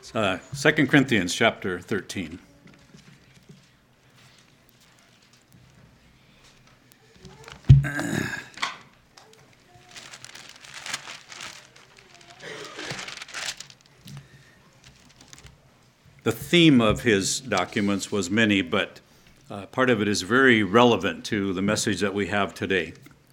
2 Corinthians chapter 13. The theme of his documents was many, but part of it is very relevant to the message that we have today.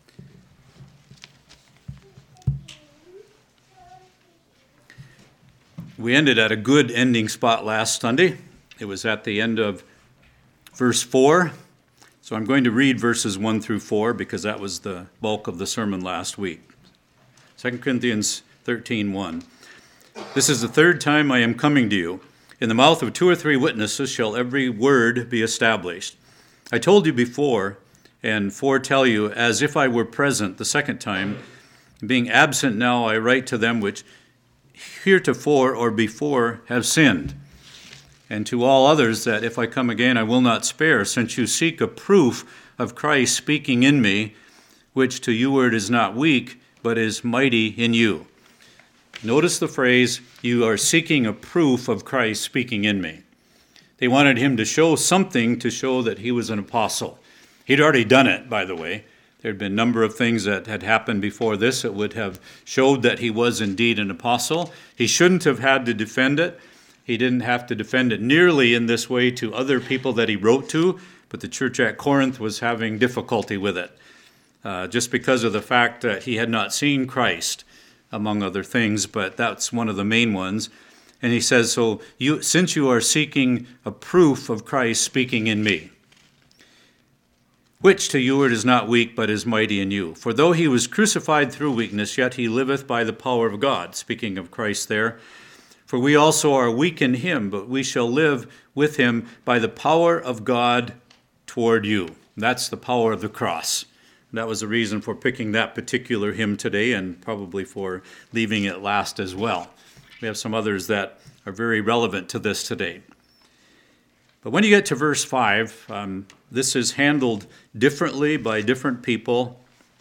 We ended at a good ending spot last Sunday. It was at the end of verse 4. So I'm going to read verses 1 through 4 because that was the bulk of the sermon last week. 2 Corinthians 13:1. This is the third time I am coming to you. In the mouth of 2 or 3 witnesses shall every word be established. I told you before and foretell you as if I were present the second time. Being absent now, I write to them which heretofore or before have sinned, and to all others that if I come again I will not spare, since you seek a proof of Christ speaking in me, which to you word is not weak, but is mighty in you. Notice the phrase, you are seeking a proof of Christ speaking in me. They wanted him to show something to show that he was an apostle. He'd already done it, by the way. There had been a number of things that had happened before this that would have showed that he was indeed an apostle. He shouldn't have had to defend it. He didn't have to defend it nearly in this way to other people that he wrote to, but the church at Corinth was having difficulty with it, just because of the fact that he had not seen Christ, among other things, but that's one of the main ones. And he says, so since you are seeking a proof of Christ speaking in me, which to you it is not weak, but is mighty in you. For though he was crucified through weakness, yet he liveth by the power of God. Speaking of Christ there. For we also are weak in him, but we shall live with him by the power of God toward you. That's the power of the cross. That was the reason for picking that particular hymn today, and probably for leaving it last as well. We have some others that are very relevant to this today. But when you get to verse 5, this is handled differently by different people.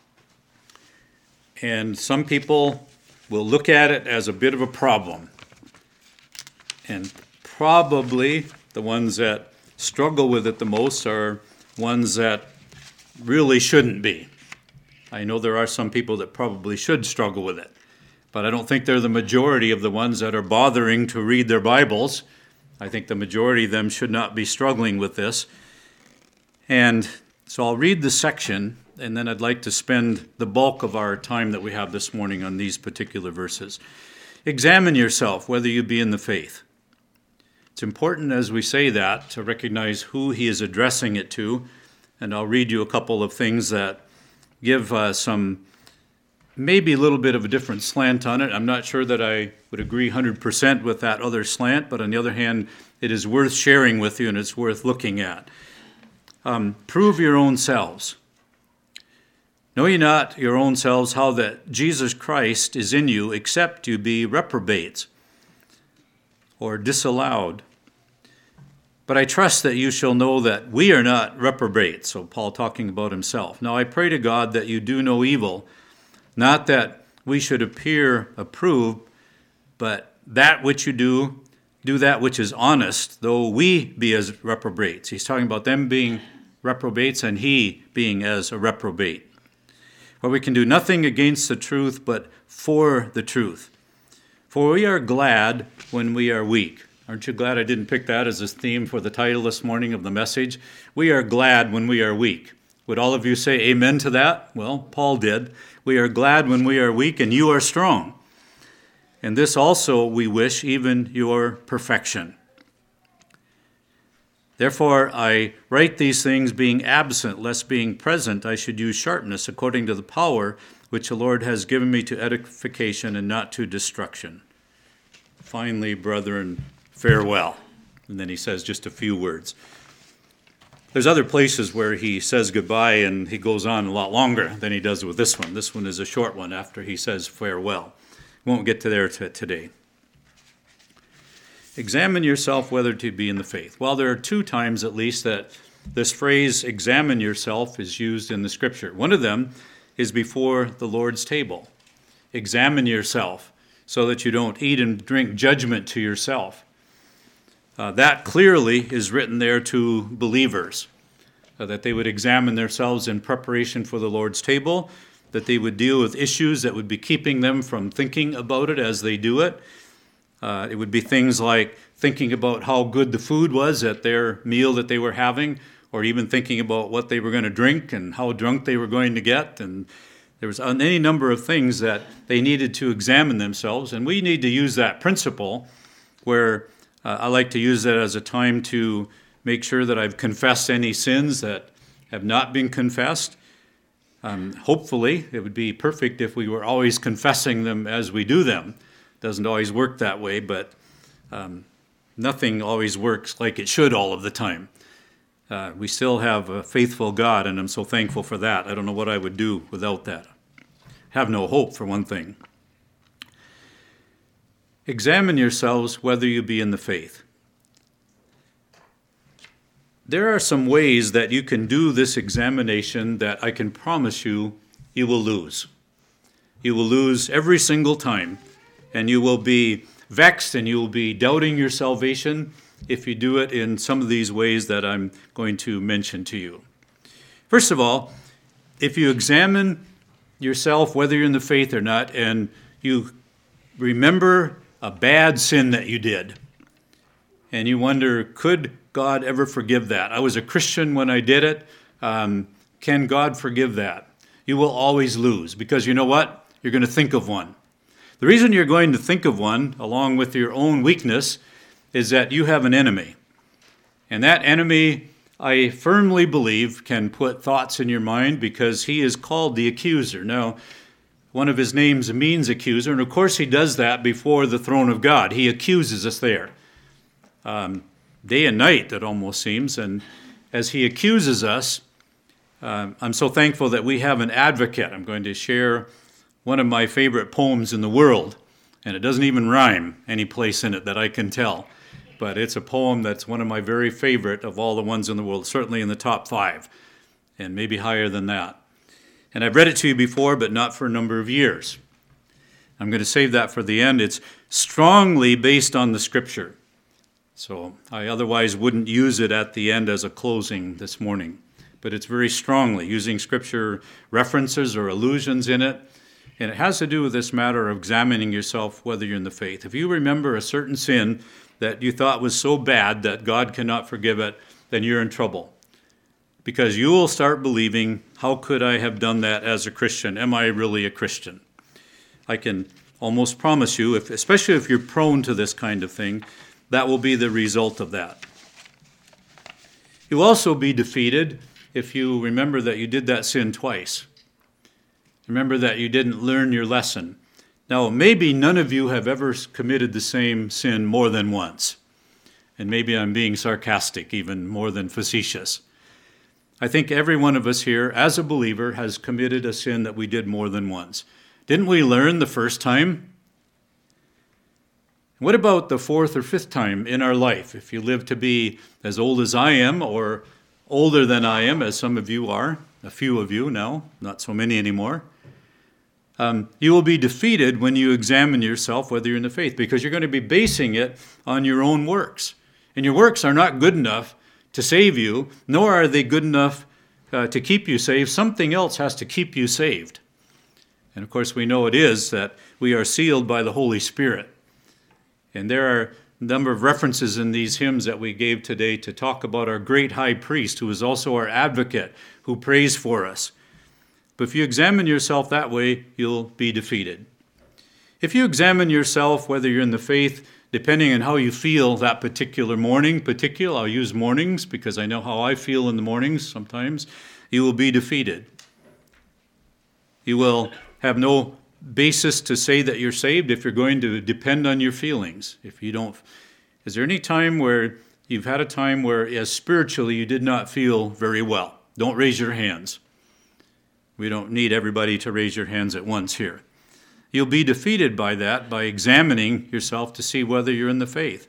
And some people will look at it as a bit of a problem. And probably the ones that struggle with it the most are ones that really shouldn't be. I know there are some people that probably should struggle with it, but I don't think they're the majority of the ones that are bothering to read their Bibles. I think the majority of them should not be struggling with this. And so I'll read the section, and then I'd like to spend the bulk of our time that we have this morning on these particular verses. Examine yourself whether you be in the faith. It's important as we say that to recognize who he is addressing it to, and I'll read you a couple of things that give some maybe a little bit of a different slant on it. I'm not sure that I would agree 100% with that other slant, but on the other hand, it is worth sharing with you and it's worth looking at. Prove your own selves. Know ye not your own selves how that Jesus Christ is in you, except you be reprobates or disallowed. But I trust that you shall know that we are not reprobates. So Paul talking about himself. Now I pray to God that you do no evil, not that we should appear approved, but that which you do that which is honest, though we be as reprobates. He's talking about them being reprobates and he being as a reprobate. For we can do nothing against the truth, but for the truth. For we are glad when we are weak. Aren't you glad I didn't pick that as a theme for the title this morning of the message? We are glad when we are weak. Would all of you say amen to that? Well, Paul did. We are glad when we are weak and you are strong. And this also we wish, even your perfection. Therefore I write these things being absent, lest being present I should use sharpness according to the power which the Lord has given me to edification and not to destruction. Finally, brethren, farewell. And then he says just a few words. There's other places where he says goodbye and he goes on a lot longer than he does with this one. This one is a short one after he says farewell. We won't get to there today. Examine yourself whether to be in the faith. Well, there are 2 times at least that this phrase examine yourself is used in the scripture. One of them is before the Lord's table. Examine yourself. so that you don't eat and drink judgment to yourself. That clearly is written there to believers, that they would examine themselves in preparation for the Lord's table, that they would deal with issues that would be keeping them from thinking about it as they do it. It would be things like thinking about how good the food was at their meal that they were having, or even thinking about what they were going to drink and how drunk they were going to get. And there was any number of things that they needed to examine themselves. And we need to use that principle where I like to use that as a time to make sure that I've confessed any sins that have not been confessed. Hopefully, it would be perfect if we were always confessing them as we do them. Doesn't always work that way, but nothing always works like it should all of the time. We still have a faithful God, and I'm so thankful for that. I don't know what I would do without that. Have no hope, for one thing. Examine yourselves whether you be in the faith. There are some ways that you can do this examination that I can promise you will lose. You will lose every single time, and you will be vexed and you will be doubting your salvation if you do it in some of these ways that I'm going to mention to you. First of all, if you examine yourself whether you're in the faith or not, and you remember a bad sin that you did, and you wonder, could God ever forgive that? I was a Christian when I did it. Can God forgive that? You will always lose, because you know what? You're going to think of one. The reason you're going to think of one, along with your own weakness, is that you have an enemy. And that enemy, I firmly believe, can put thoughts in your mind because he is called the accuser. Now, one of his names means accuser, and of course he does that before the throne of God. He accuses us there. Day and night, it almost seems. And as he accuses us, I'm so thankful that we have an advocate. I'm going to share one of my favorite poems in the world, and it doesn't even rhyme any place in it that I can tell. But it's a poem that's one of my very favorite of all the ones in the world, certainly in the top 5, and maybe higher than that. And I've read it to you before, but not for a number of years. I'm going to save that for the end. It's strongly based on the Scripture, so I otherwise wouldn't use it at the end as a closing this morning. But it's very strongly using Scripture references or allusions in it. And it has to do with this matter of examining yourself whether you're in the faith. If you remember a certain sin that you thought was so bad that God cannot forgive it, then you're in trouble. Because you will start believing, how could I have done that as a Christian? Am I really a Christian? I can almost promise you, especially if you're prone to this kind of thing, that will be the result of that. You'll also be defeated if you remember that you did that sin twice. Remember that you didn't learn your lesson. Now, maybe none of you have ever committed the same sin more than once. And maybe I'm being sarcastic, even more than facetious. I think every one of us here, as a believer, has committed a sin that we did more than once. Didn't we learn the first time? What about the 4th or 5th time in our life? If you live to be as old as I am, or older than I am, as some of you are, a few of you now, not so many anymore, you will be defeated when you examine yourself whether you're in the faith, because you're going to be basing it on your own works. And your works are not good enough to save you, nor are they good enough to keep you saved. Something else has to keep you saved. And of course, we know it is that we are sealed by the Holy Spirit. And there are a number of references in these hymns that we gave today to talk about our great high priest, who is also our advocate, who prays for us. But if you examine yourself that way, you'll be defeated. If you examine yourself, whether you're in the faith, depending on how you feel that particular morning, I'll use mornings because I know how I feel in the mornings sometimes, you will be defeated. You will have no basis to say that you're saved if you're going to depend on your feelings. If you don't, is there any time where you've had a time where, as spiritually, you did not feel very well? Don't raise your hands. We don't need everybody to raise your hands at once here. You'll be defeated by that, by examining yourself to see whether you're in the faith.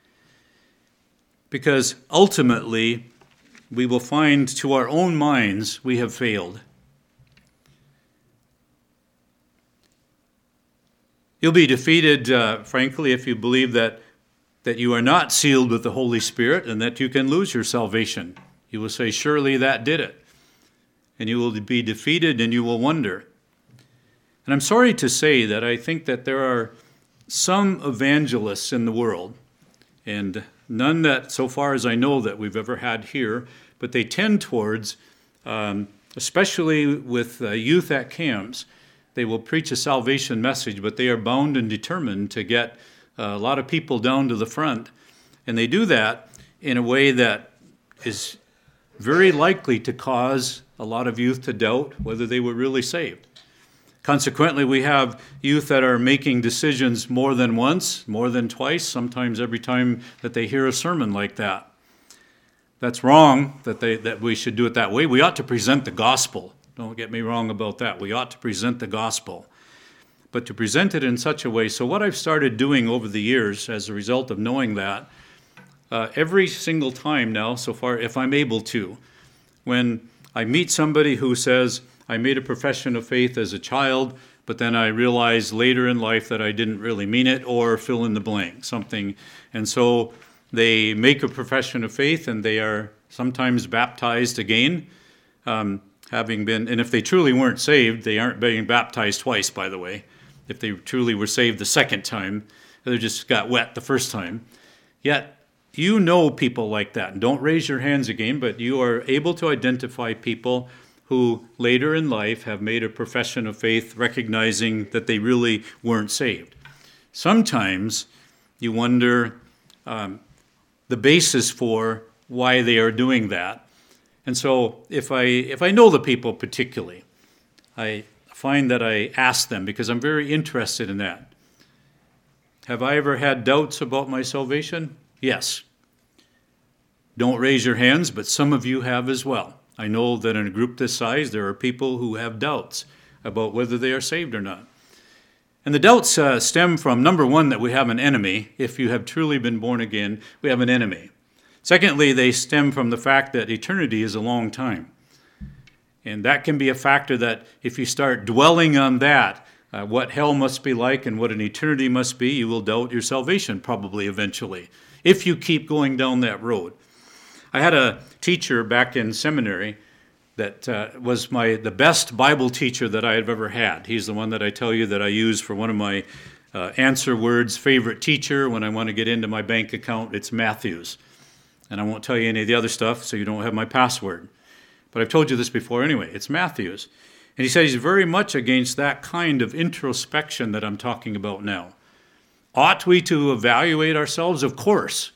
Because ultimately, we will find to our own minds we have failed. You'll be defeated, frankly, if you believe that you are not sealed with the Holy Spirit and that you can lose your salvation. You will say, surely that did it. And you will be defeated and you will wonder. And I'm sorry to say that I think that there are some evangelists in the world, and none that, so far as I know, that we've ever had here, but they tend towards, especially with youth at camps, they will preach a salvation message, but they are bound and determined to get a lot of people down to the front. And they do that in a way that is very likely to cause a lot of youth to doubt whether they were really saved. Consequently, we have youth that are making decisions more than once, more than twice, sometimes every time that they hear a sermon like that. That's wrong that we should do it that way. We ought to present the gospel. Don't get me wrong about that. We ought to present the gospel. But to present it in such a way, so what I've started doing over the years as a result of knowing that, every single time now, so far, if I'm able to, when I meet somebody who says, I made a profession of faith as a child, but then I realized later in life that I didn't really mean it, or fill in the blank, something. And so they make a profession of faith and they are sometimes baptized again, having been, and if they truly weren't saved, they aren't being baptized twice, by the way. If they truly were saved the second time, they just got wet the first time. Yet, you know people like that. And don't raise your hands again, but you are able to identify people who later in life have made a profession of faith, recognizing that they really weren't saved. Sometimes you wonder the basis for why they are doing that. And so if I know the people particularly, I find that I ask them because I'm very interested in that. Have I ever had doubts about my salvation? Yes. Don't raise your hands, but some of you have as well. I know that in a group this size, there are people who have doubts about whether they are saved or not. And the doubts stem from, number one, that we have an enemy. If you have truly been born again, we have an enemy. Secondly, they stem from the fact that eternity is a long time. And that can be a factor that if you start dwelling on that, what hell must be like and what an eternity must be, you will doubt your salvation probably eventually, if you keep going down that road. I had a teacher back in seminary that was the best Bible teacher that I have ever had. He's the one that I tell you that I use for one of my answer words, favorite teacher. When I want to get into my bank account, it's Matthews. And I won't tell you any of the other stuff, so you don't have my password. But I've told you this before anyway. It's Matthews. And he said he's very much against that kind of introspection that I'm talking about now. Ought we to evaluate ourselves? Of course.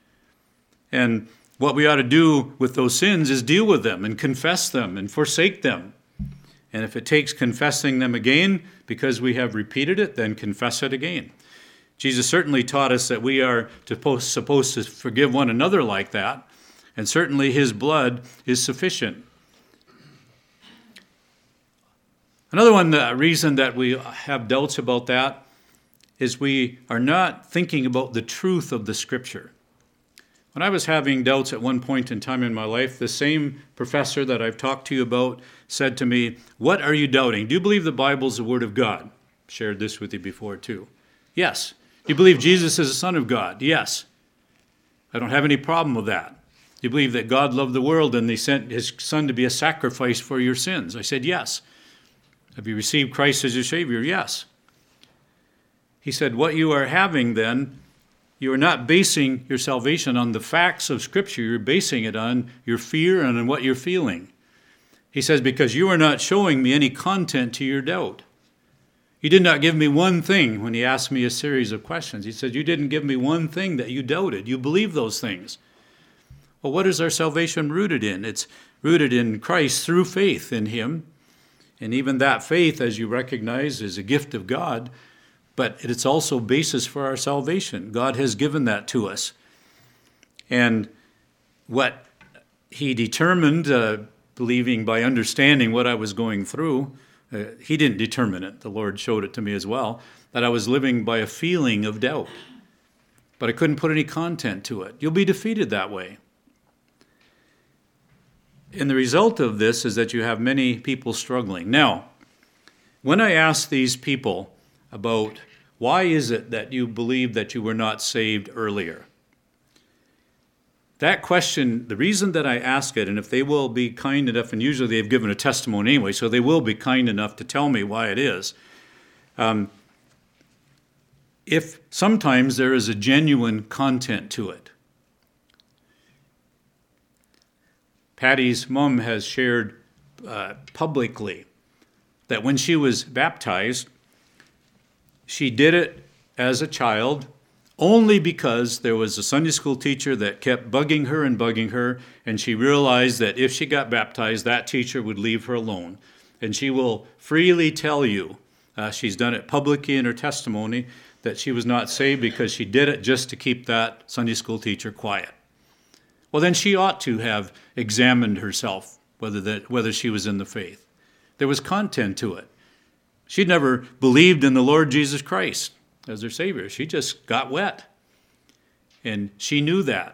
And what we ought to do with those sins is deal with them and confess them and forsake them. And if it takes confessing them again because we have repeated it, then confess it again. Jesus certainly taught us that we are supposed to forgive one another like that, and certainly his blood is sufficient. Another reason that we have doubts about that is we are not thinking about the truth of the Scripture. When I was having doubts at one point in time in my life, the same professor that I've talked to you about said to me, "What are you doubting? Do you believe the Bible is the Word of God?" Shared this with you before too. Yes. Do you believe Jesus is the Son of God? Yes. I don't have any problem with that. Do you believe that God loved the world and he sent his Son to be a sacrifice for your sins? I said, yes. Have you received Christ as your Savior? Yes. He said, what you are having then, you are not basing your salvation on the facts of Scripture. You're basing it on your fear and on what you're feeling. He says, because you are not showing me any content to your doubt. You did not give me one thing when he asked me a series of questions. He said, you didn't give me one thing that you doubted. You believe those things. Well, what is our salvation rooted in? It's rooted in Christ through faith in him. And even that faith, as you recognize, is a gift of God. But it's also basis for our salvation. God has given that to us. And what he determined, believing by understanding what I was going through, he didn't determine it. The Lord showed it to me as well, that I was living by a feeling of doubt. But I couldn't put any content to it. You'll be defeated that way. And the result of this is that you have many people struggling. Now, when I ask these people about Why is it that you believe that you were not saved earlier? That question, the reason that I ask it, and if they will be kind enough, and usually they've given a testimony anyway, so they will be kind enough to tell me why it is. If sometimes there is a genuine content to it. Patty's mom has shared publicly that when she was baptized, she did it as a child only because there was a Sunday school teacher that kept bugging her, and she realized that if she got baptized, that teacher would leave her alone. And she will freely tell you, she's done it publicly in her testimony, that she was not saved because she did it just to keep that Sunday school teacher quiet. Well, then she ought to have examined herself, whether she was in the faith. There was content to it. She'd never believed in the Lord Jesus Christ as her Savior. She just got wet. And she knew that.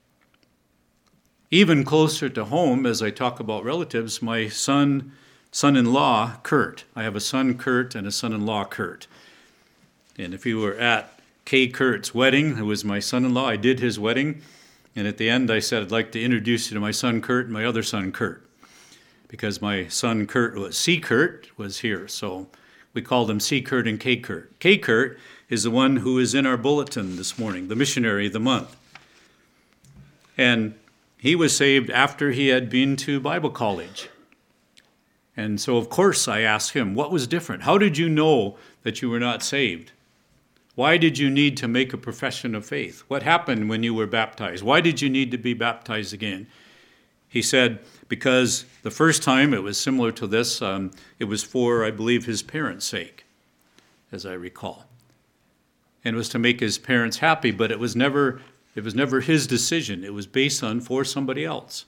Even closer to home, as I talk about relatives, my son-in-law, Kurt. I have a son, Kurt, and a son-in-law, Kurt. And if you were at Kay Kurt's wedding, who was my son-in-law, I did his wedding. And at the end, I said, I'd like to introduce you to my son, Kurt, and my other son, Kurt. Because my son, C. Kurt, was here. So we called him C. Kurt and K. Kurt. K. Kurt is the one who is in our bulletin this morning, the missionary of the month. And he was saved after he had been to Bible college. And so, of course, I asked him, what was different? How did you know that you were not saved? Why did you need to make a profession of faith? What happened when you were baptized? Why did you need to be baptized again? He said, because the first time it was similar to this, it was for, I believe, his parents' sake, as I recall. And it was to make his parents happy, but it was never his decision. It was based on for somebody else.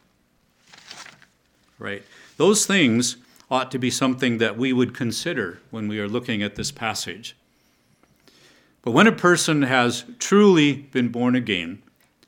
Right? Those things ought to be something that we would consider when we are looking at this passage. But when a person has truly been born again,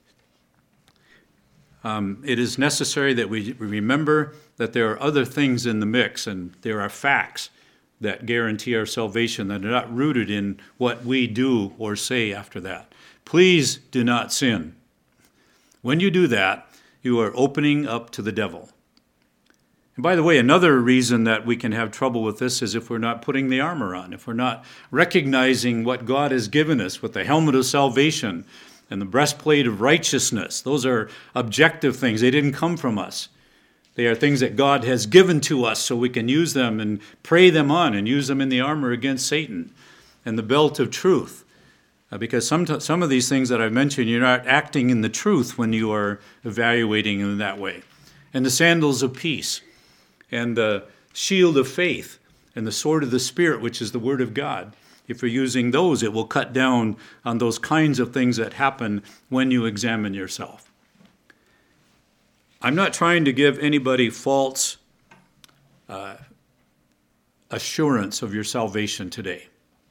it is necessary that we remember that there are other things in the mix, and there are facts that guarantee our salvation that are not rooted in what we do or say after that. Please do not sin. When you do that, you are opening up to the devil. And by the way, another reason that we can have trouble with this is if we're not putting the armor on, if we're not recognizing what God has given us with the helmet of salvation and the breastplate of righteousness. Those are objective things. They didn't come from us. They are things that God has given to us so we can use them and pray them on and use them in the armor against Satan. And the belt of truth. Because some of these things that I've mentioned, you're not acting in the truth when you are evaluating in that way. And the sandals of peace. And the shield of faith. And the sword of the Spirit, which is the Word of God. If you're using those, it will cut down on those kinds of things that happen when you examine yourself. I'm not trying to give anybody false assurance of your salvation today.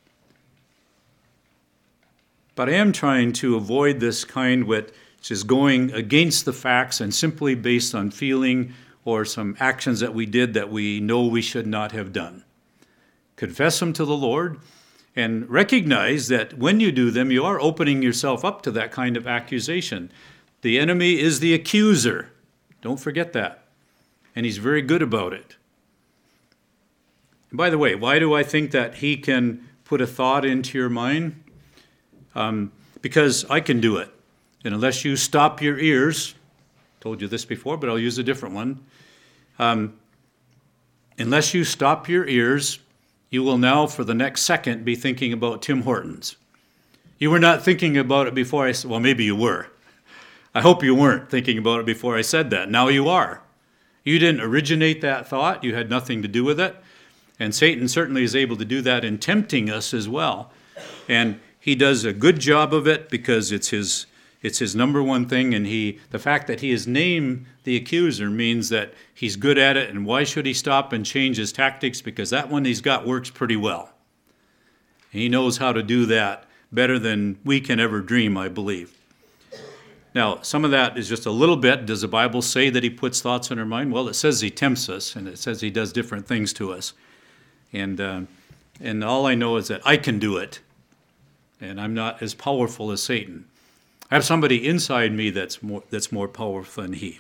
But I am trying to avoid this kind which is going against the facts and simply based on feeling or some actions that we did that we know we should not have done. Confess them to the Lord and recognize that when you do them, you are opening yourself up to that kind of accusation. The enemy is the accuser. Don't forget that. And he's very good about it. And by the way, why do I think that he can put a thought into your mind? Because I can do it. And unless you stop your ears, told you this before, but I'll use a different one. Unless you stop your ears, you will now for the next second be thinking about Tim Hortons. You were not thinking about it before I said, well, maybe you were. I hope you weren't thinking about it before I said that. Now you are. You didn't originate that thought. You had nothing to do with it. And Satan certainly is able to do that in tempting us as well. And he does a good job of it because it's his number one thing. And the fact that he is named the accuser means that he's good at it. And why should he stop and change his tactics? Because that one he's got works pretty well. And he knows how to do that better than we can ever dream, I believe. Now, some of that is just a little bit. Does the Bible say that he puts thoughts in our mind? Well, it says he tempts us, and it says he does different things to us. And all I know is that I can do it, and I'm not as powerful as Satan. I have somebody inside me that's more powerful than he.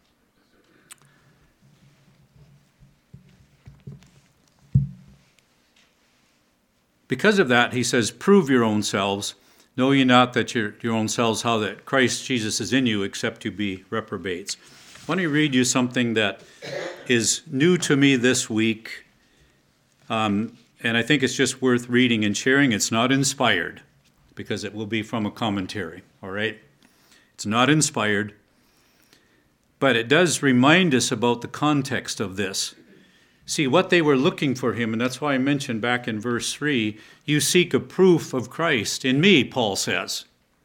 Because of that, he says, prove your own selves. Know ye not that your own selves, how that Christ Jesus is in you, except you be reprobates. I want to read you something that is new to me this week, and I think it's just worth reading and sharing. It's not inspired, because it will be from a commentary, all right? It's not inspired, but it does remind us about the context of this. See, what they were looking for him, and that's why I mentioned back in verse 3, you seek a proof of Christ in me, Paul says.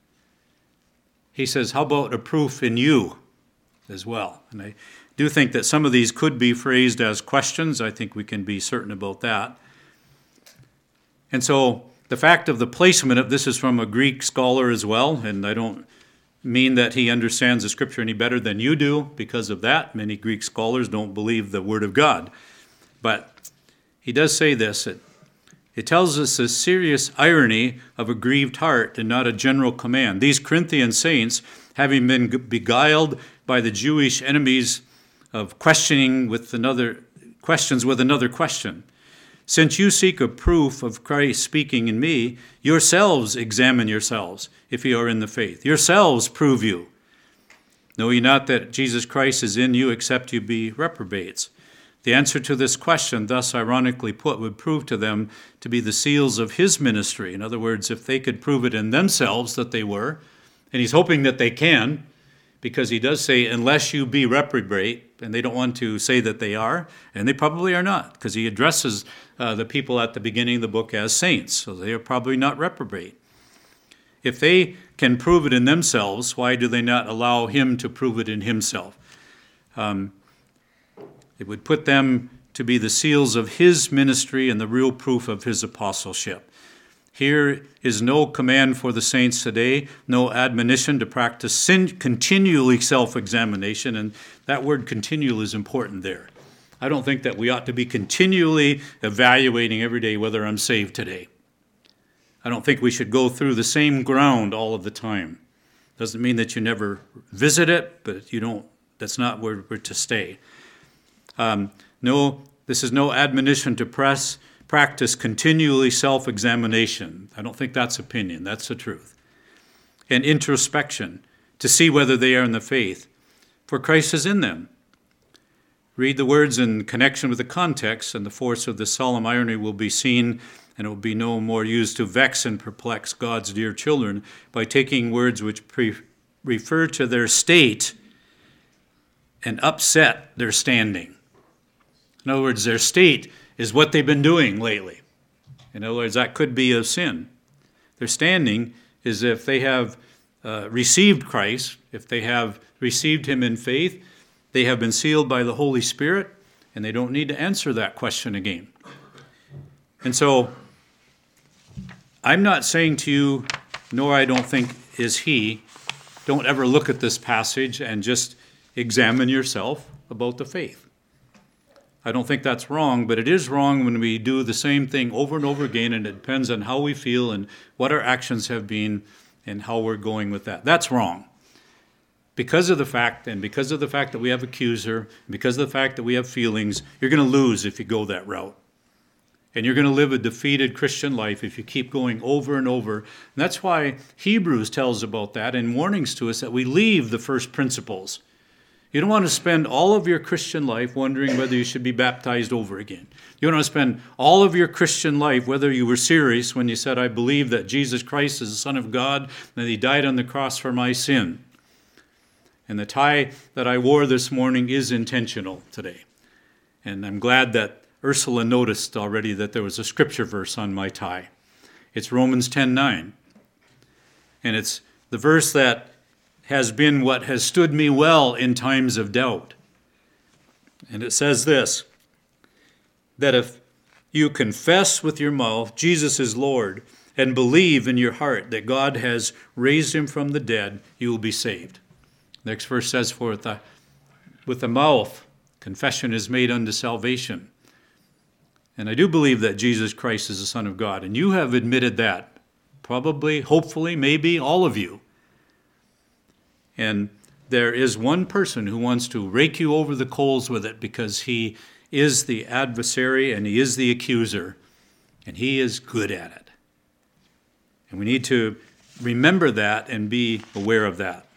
He says, how about a proof in you as well? And I do think that some of these could be phrased as questions. I think we can be certain about that. And so the fact of the placement of this is from a Greek scholar as well, and I don't mean that he understands the scripture any better than you do because of that. Many Greek scholars don't believe the word of God. But he does say this, it tells us the serious irony of a grieved heart and not a general command. These Corinthian saints, having been beguiled by the Jewish enemies of questions with another question. Since you seek a proof of Christ speaking in me, yourselves examine yourselves, if you are in the faith. Yourselves prove you. Know ye not that Jesus Christ is in you, except you be reprobates? The answer to this question, thus ironically put, would prove to them to be the seals of his ministry. In other words, if they could prove it in themselves that they were, and he's hoping that they can, because he does say, unless you be reprobate, and they don't want to say that they are, and they probably are not, because he addresses the people at the beginning of the book as saints, so they are probably not reprobate. If they can prove it in themselves, why do they not allow him to prove it in himself? It would put them to be the seals of his ministry and the real proof of his apostleship. Here is no command for the saints today, no admonition to practice continually self-examination, and that word continual is important there. I don't think that we ought to be continually evaluating every day whether I'm saved today. I don't think we should go through the same ground all of the time. Doesn't mean that you never visit it, but that's not where we're to stay. No, this is no admonition to practice continually self-examination. I don't think that's opinion. That's the truth. And introspection, to see whether they are in the faith, for Christ is in them. Read the words in connection with the context, and the force of the solemn irony will be seen, and it will be no more used to vex and perplex God's dear children by taking words which refer to their state and upset their standing. In other words, their state is what they've been doing lately. In other words, that could be a sin. Their standing is if they have received Christ, if they have received him in faith, they have been sealed by the Holy Spirit, and they don't need to answer that question again. And so, I'm not saying to you, nor I don't think is he, don't ever look at this passage and just examine yourself about the faith. I don't think that's wrong, but it is wrong when we do the same thing over and over again, and it depends on how we feel and what our actions have been and how we're going with that. That's wrong. Because of the fact that we have accuser, because of the fact that we have feelings, you're going to lose if you go that route. And you're going to live a defeated Christian life if you keep going over and over. And that's why Hebrews tells about that and warnings to us that we leave the first principles. You don't want to spend all of your Christian life wondering whether you should be baptized over again. You don't want to spend all of your Christian life, whether you were serious when you said, I believe that Jesus Christ is the Son of God, and that he died on the cross for my sin. And the tie that I wore this morning is intentional today. And I'm glad that Ursula noticed already that there was a scripture verse on my tie. It's Romans 10:9. And it's the verse that has been what has stood me well in times of doubt. And it says this, that if you confess with your mouth Jesus is Lord and believe in your heart that God has raised him from the dead, you will be saved. Next verse says, for with the mouth confession is made unto salvation. And I do believe that Jesus Christ is the Son of God, and you have admitted that Probably, hopefully, maybe all of you. And there is one person who wants to rake you over the coals with it because he is the adversary and he is the accuser, and he is good at it. And we need to remember that and be aware of that.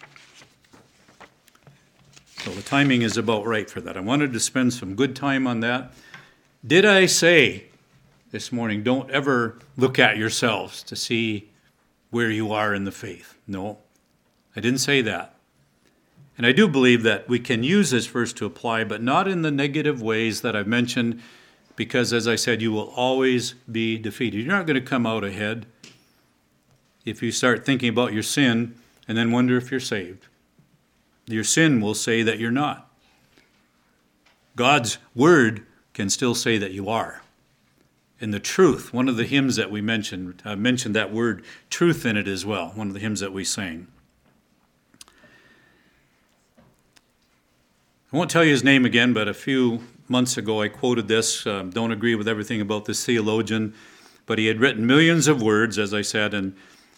So the timing is about right for that. I wanted to spend some good time on that. Did I say this morning, don't ever look at yourselves to see where you are in the faith? No, I didn't say that. And I do believe that we can use this verse to apply, but not in the negative ways that I've mentioned, because as I said, you will always be defeated. You're not going to come out ahead if you start thinking about your sin and then wonder if you're saved. Your sin will say that you're not. God's word can still say that you are. And the truth, one of the hymns that we mentioned that word truth in it as well, one of the hymns that we sang. I won't tell you his name again, but a few months ago I quoted this. Don't agree with everything about this theologian, but he had written millions of words, as I said, and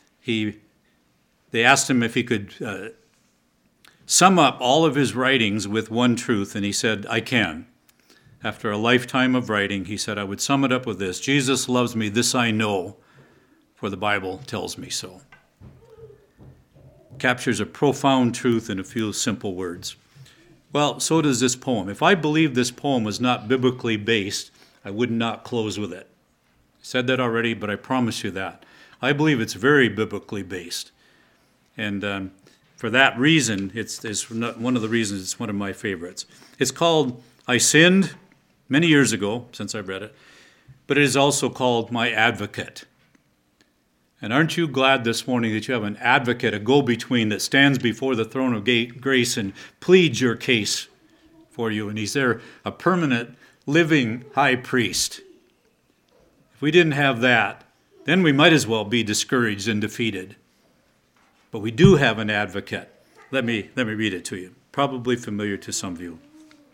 they asked him if he could sum up all of his writings with one truth, and he said, I can. After a lifetime of writing, he said, I would sum it up with this: Jesus loves me, this I know, for the Bible tells me so. Captures a profound truth in a few simple words. Well, so does this poem. If I believed this poem was not biblically based, I would not close with it. I said that already, but I promise you that. I believe it's very biblically based. And for that reason, it's one of the reasons it's one of my favorites. It's called I Sinned many years ago, since I've read it, but it is also called My Advocate. And aren't you glad this morning that you have an advocate, a go-between that stands before the throne of grace and pleads your case for you, and he's there, a permanent, living high priest. If we didn't have that, then we might as well be discouraged and defeated. But we do have an advocate. Let me read it to you. Probably familiar to some of you.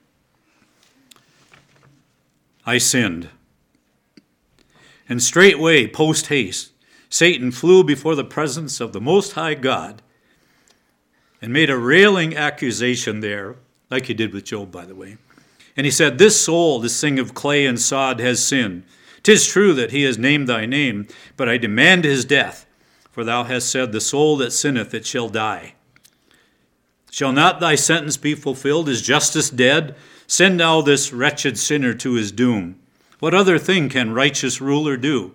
I sinned. And straightway, post haste, Satan flew before the presence of the Most High God and made a railing accusation there, like he did with Job, by the way. And he said, this soul, this thing of clay and sod, has sinned. 'Tis true that he has named thy name, but I demand his death. For thou hast said, the soul that sinneth, it shall die. Shall not thy sentence be fulfilled? Is justice dead? Send now this wretched sinner to his doom. What other thing can righteous ruler do?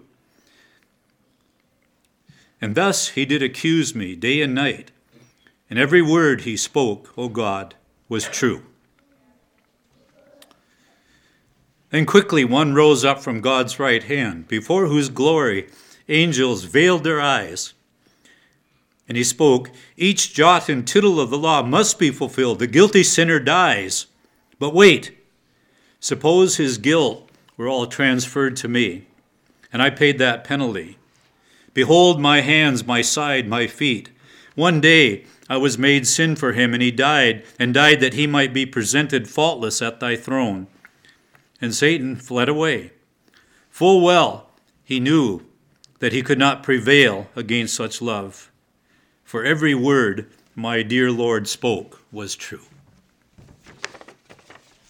And thus he did accuse me day and night, and every word he spoke, O God, was true. Then quickly one rose up from God's right hand, before whose glory angels veiled their eyes. And he spoke, each jot and tittle of the law must be fulfilled. The guilty sinner dies. But wait, suppose his guilt were all transferred to me, and I paid that penalty. Behold my hands, my side, my feet. One day I was made sin for him, and he died, and died that he might be presented faultless at thy throne. And Satan fled away. Full well he knew that he could not prevail against such love. For every word my dear Lord spoke was true.